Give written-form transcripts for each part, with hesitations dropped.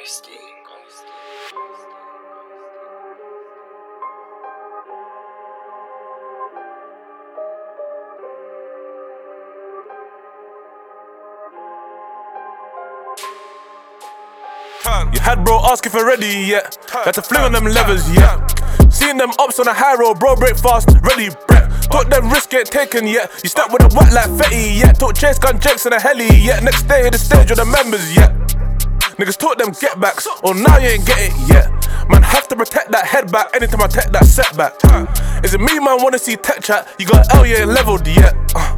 Ghosty. You had bro ask if you're ready yet. Got to fling on them levers yet. Seeing them ups on the high road, bro break fast, ready brett. Thought them risks ain't taken yet. You step with a whack like Fetty yet. Talk chase gun jakes in a heli yet. Next day hit the stage with the members yet. Niggas taught them get backs, oh now you ain't get it yet. Man have to protect that head back anytime I take that setback. Is it me man wanna see tech chat? You got L you ain't leveled yet.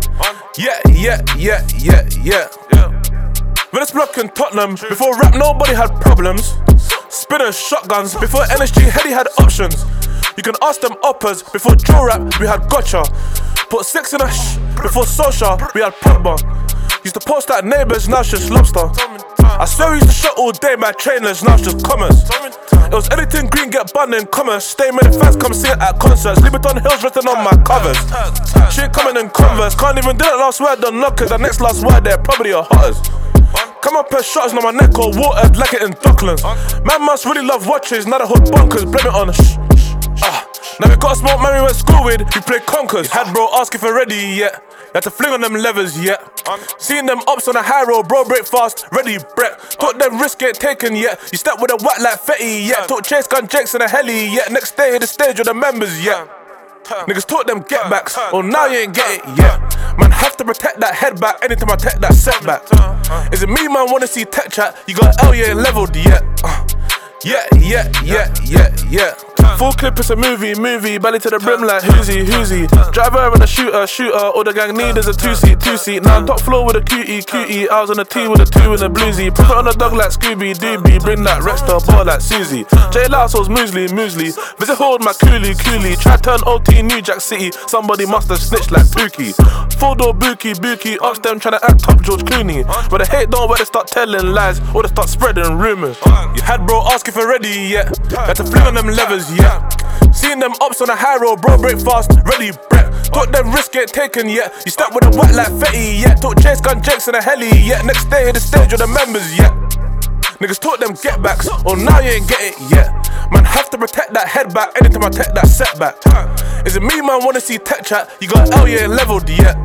Yeah. Venice block in Tottenham. Before rap nobody had problems. Spinners, shotguns. Before NSG Heady had options. You can ask them uppers. Before Joe rap we had gotcha. Put 6 in a before social we had Pogba. Used to post at neighbours, now it's just lobster. I swear we used to shot all day, my trainers, now it's just commerce. It was anything green, get banned in commerce. Stay many fans come see it at concerts. Libiton Hills written on my covers. She ain't coming in Converse. Can't even do that last word on knockers. That next last word they're probably your hotters. Come up and shots on my neck or watered like it in Docklands. Man must really love watches, now the hood bonkers. Blame it on now we got a smoke man we went school with, we play conkers. Had bro ask if you're ready yet. You had to fling on them levers yet. Seeing them ups on the high road, bro break fast, ready brett. Thought them risk ain't taken yet. You step with a whack like Fetty yet. Talk chase gun jakes in a heli yet. Next day hit the stage with the members yet. Niggas taught them get backs, oh now you ain't get it yet. Man have to protect that head back anytime I take that setback. Is it me man wanna see tech chat? You got L you ain't leveled yet. Yeah. Full clip, it's a movie, belly to the brim like whoozy. Driver and a shooter, all the gang need is a two-seat. Now I'm top floor with a cutie. I was on a T with a 2 and a bluesy. Profit on a dog like Scooby Dooby, bring that Red Star ball like Susie. J Lasso's muesli. Visit hold my coolie. Try turn OT New Jack City, somebody must have snitched like Pookie. 4-door bookie, ops them tryna act top George Clooney. But the hate don't where they start telling lies or they start spreading rumours. You had bro ask if you're ready yet. Got to fling on them levers yet. Seeing them ups on the high road, bro break fast, ready brett. Thought them risk ain't taken yet. You step with a whack like Fetty yet. Talk chase gun jakes in a heli yet. Next day hit the stage with the members yet. Niggas taught them get backs, oh now you ain't get it yet. Man have to protect that head back anytime I take that setback. Is it me man wanna see tech chat? You got L you ain't leveled yet.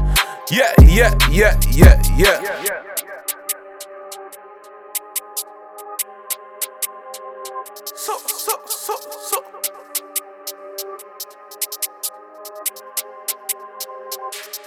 Yeah. So